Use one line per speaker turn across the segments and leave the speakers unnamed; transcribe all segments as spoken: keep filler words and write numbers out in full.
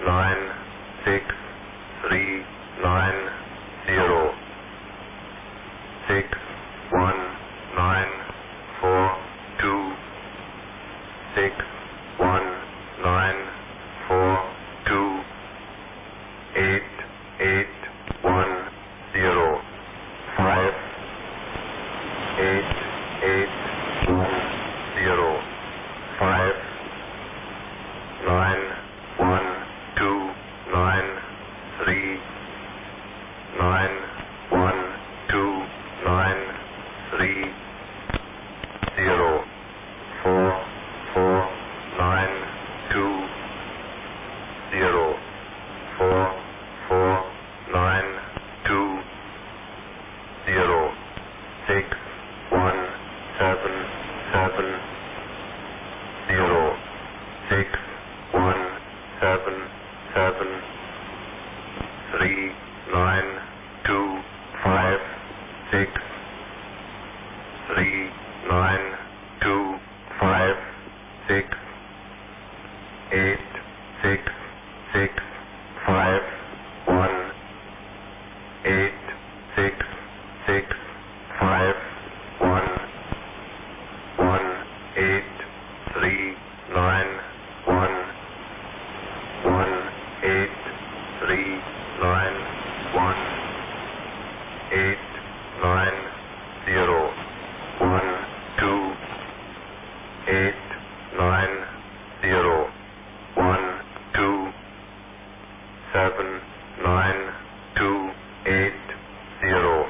nine, six, three, nine, zero, six, one, nine, four, two, six, one, nine, four, two, eight, eight, one, zero, five, eight, eight, one, zero, five, nine, one, two, nine, three, nine, one, two, nine, three, zero, four, four, nine, two, zero, four, four, nine, two, zero, six, one, seven, seven, zero, six, one, seven, seven, three, nine, two, five, six, three, nine, two, five, six, eight, six, six, five, one, eight, six, six, five, one, one, eight, three, nine, one, one, eight, three, nine, one, eight, nine, zero, one, two, eight, nine, zero, one, two, seven, nine, two, eight, zero,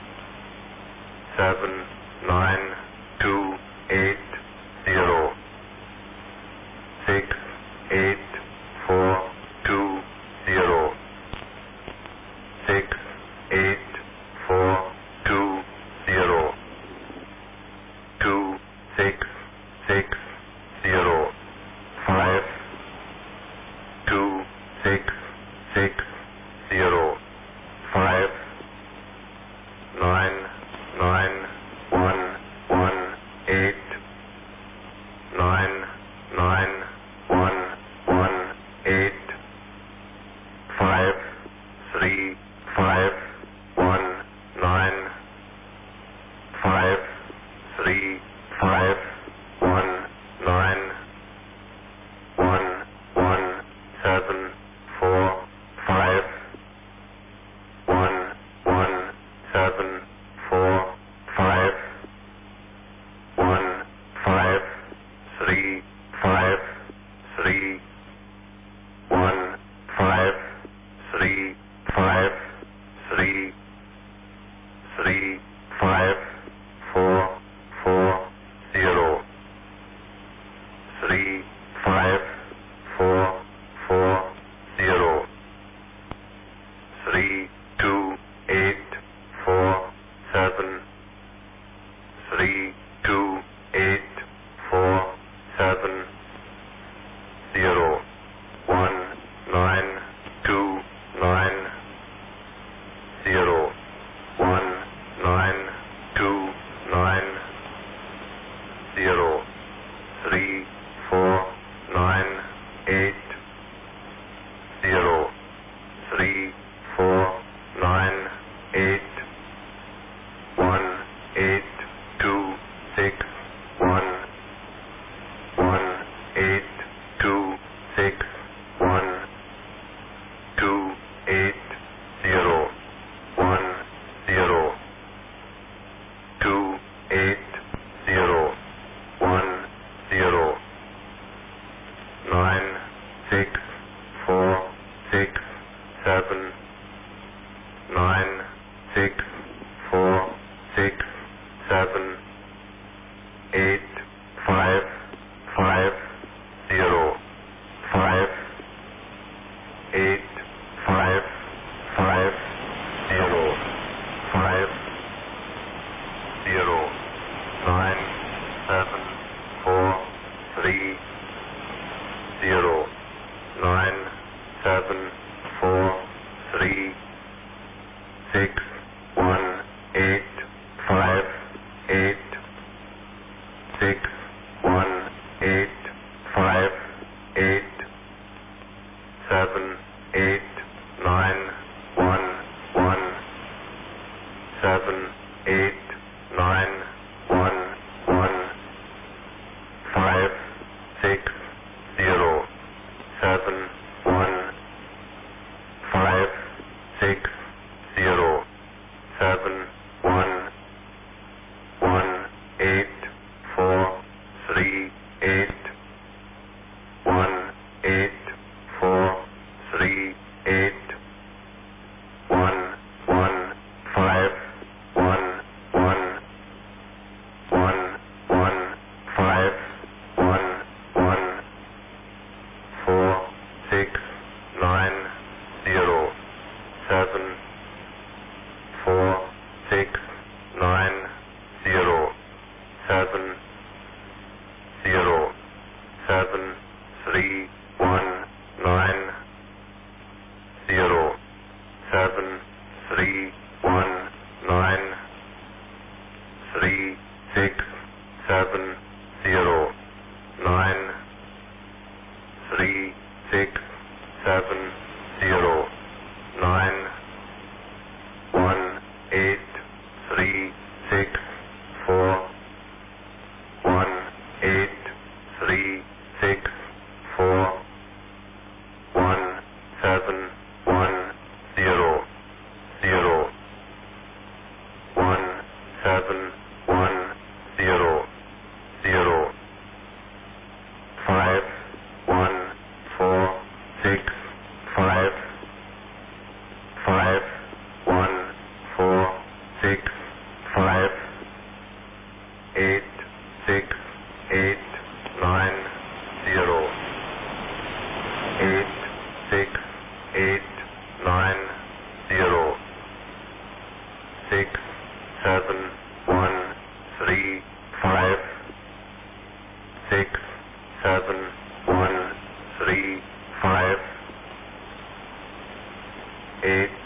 seven, nine, two, eight, zero, six, eight, four, two, zero, six, eight, four, two, zero, two, six, six, zero, five, two, six, six, zero, five, nine, nine, one, one, eight, nine, nine, one, one, eight, five, three, five, one, nine, five, three, five, one, nine, one, one, seven, four, five, one, one, seven, four, five, one, five, three, five, three, one, five, three, five, three, three, five, four, four, zero, three, five, four, four, zero, three, two, eight, four, seven, three, two, eight, four, seven, zero, one, nine, two, nine, zero, one, nine, two, nine, zero, three, four, nine, eight, zero, three, four, nine, eight, one, eight, two, six, one, one, eight, two, six, one, two, eight, zero, one, zero, two, eight, zero, one, zero, nine, six, four, six, seven, nine, six, four, six, seven, eight, five, five, zero, five, eight, five, five, zero, five, zero, nine, seven, four, three, zero, nine, seven, four, three, six, one, eight, five, eight, six, one, eight, five, eight, seven. seven, eight, nine, one, one, seven, eight, nine, one, one, five, six, zero, seven, one, five, six, zero, seven, one, one, eight, four, three, eight, one, eight, four, three, eight, one, one, five, one, one, one, one, five, one, one, four, six, nine, zero, seven, four, six, nine, zero, seven, zero, seven, three, one, nine, zero, seven, three, one, nine, three, six, seven, zero, nine, three, six, seven, zero, nine, one, eight, three, six, four, one, eight, three, six, four, one, seven, one, zero, zero, one, seven, one, zero, zero, five, one, four, six, five, five, one, four, six, five, eight, six, eight, nine, zero, eight, six, eight, nine, zero, six, seven, one, three, five, six, seven, one, three, five, eight,